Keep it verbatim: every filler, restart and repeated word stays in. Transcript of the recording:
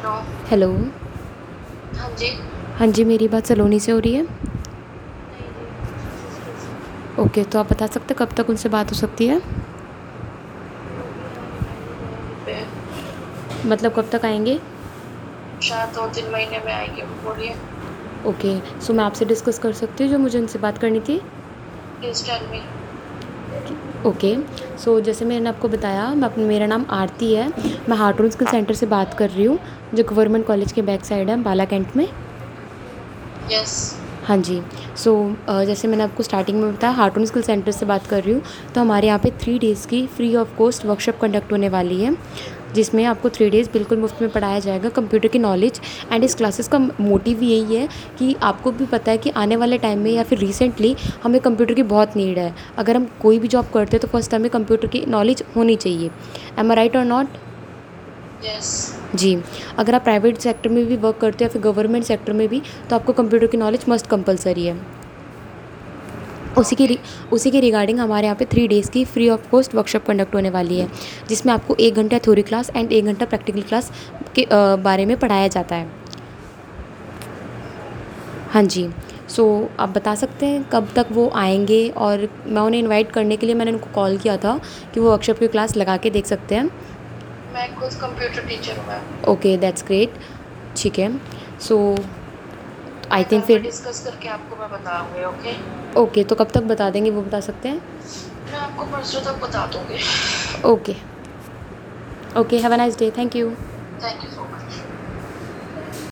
Hello. Hello. हाँ जी। हाँ जी, मेरी बात सलोनी से हो रही है? नहीं जी, सिस्टर से। ओके, तो आप बता सकते हैं कब तक उनसे बात हो सकती है? वो अभी आए आए हैं अभी पे। मतलब कब तक आएँगे? शायद दो तीन महीने में आएगी वो, बोलिए। ओके, सो मैं आपसे डिस्कस कर सकती हूँ जो मुझे उनसे बात करनी थी? Please tell me. Okay, so जैसे मैंने आपको बताया, मैं अप मेरा नाम आरती है। मैं हार्टून स्किल सेंटर से बात कर रही हूँ, जो गवर्नमेंट कॉलेज के बैक साइड है, अम्बाला कैंट में। यस। हाँ जी। सो अ, जैसे मैंने आपको स्टार्टिंग में बताया, हार्टून स्किल सेंटर से बात कर रही हूँ। तो हमारे यहाँ पे थ्री डेज़ की free of cost workshop conduct होने वाली है, जिसमें आपको थ्री डेज़ बिल्कुल मुफ्त में पढ़ाया जाएगा कंप्यूटर की नॉलेज। एंड इस क्लासेस का मोटिव यही है कि आपको भी पता है कि आने वाले टाइम में या फिर रिसेंटली हमें कंप्यूटर की बहुत नीड है। अगर हम कोई भी जॉब करते हैं तो फर्स्ट हमें कंप्यूटर की नॉलेज होनी चाहिए। एम आई राइट और नॉट? यस। जी। अगर आप प्राइवेट सेक्टर में भी वर्क करते हो या फिर गवर्नमेंट सेक्टर में भी, तो आपको कंप्यूटर की नॉलेज मस्ट कंपलसरी है। उसी के ओके। रि उसी के रिगार्डिंग हमारे यहाँ पे थ्री डेज़ की free of cost workshop conduct होने वाली है, जिसमें आपको एक घंटा थ्योरी क्लास एंड एक घंटा प्रैक्टिकल क्लास के अ, बारे में पढ़ाया जाता है। हाँ जी। सो आप बता सकते हैं कब तक वो आएँगे? और मैं उन्हें इनवाइट करने के लिए मैंने उनको कॉल किया था कि वो वर्कशॉप की क्लास लगा के देख सकते हैं। मैं खुद कंप्यूटर टीचर हूँ मैम। Okay, that's great. ठीक है। सो आई मैं थिंक घर पे फिर डिस्कस करके आपको मैं बताऊंगी। ओके। ओके, तो कब तक बता देंगे वो बता सकते हैं? मैं आपको परसों तक बता दूंगी। Okay. Okay, have a nice day. Thank you. Thank you so much.